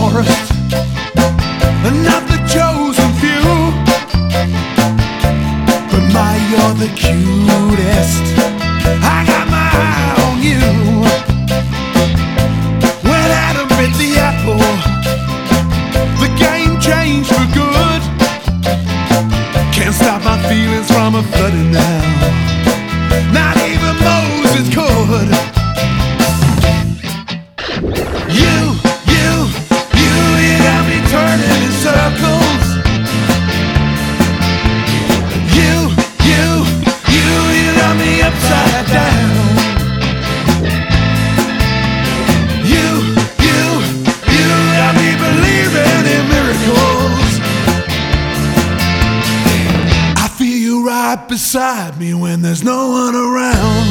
forest, not the chosen few. But my, you're the cutest. I got my eye on you. When Adam bit the apple, the game changed for good. Can't stop my feelings from a flooding now. Not even Moses could. You got me turning in circles. You got me upside down. You got me believing in miracles. I feel you right beside me when there's no one around.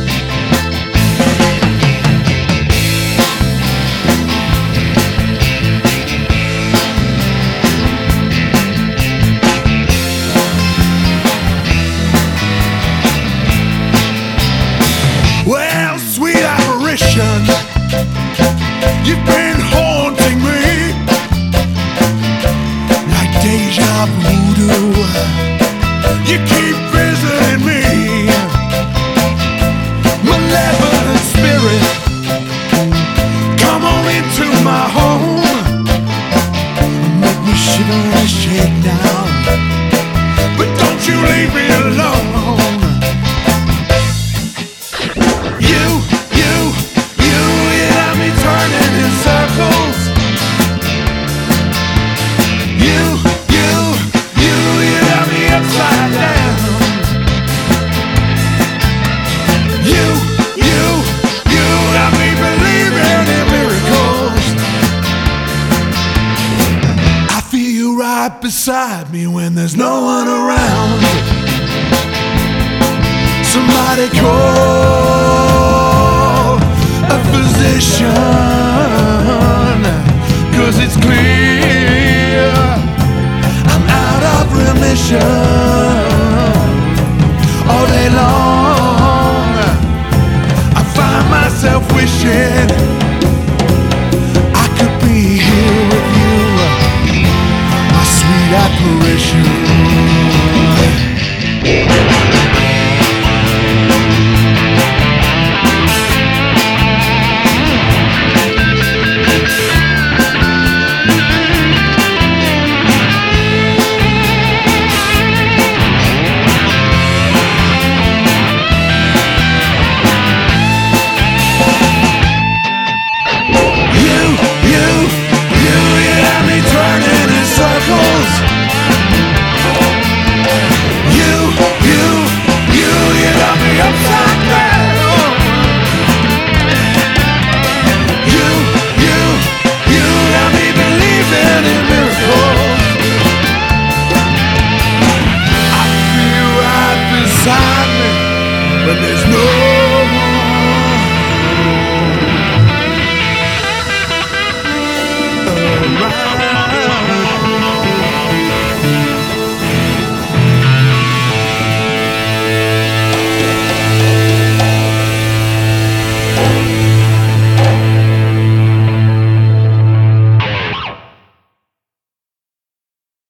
Well, sweet apparition, you've been haunting me like deja voodoo. You keep visiting me, malevolent spirit. Come on into my home, make me shiver and shake now, but don't you leave me alone. Right beside me when there's no one around. Somebody call a physician, 'cause it's clear I'm out of remission. All day long I find myself wishing I could be here with you, sweet apparition. You got me turning in circles. You got me upside down. You got me believing in miracles. I feel right beside me, but there's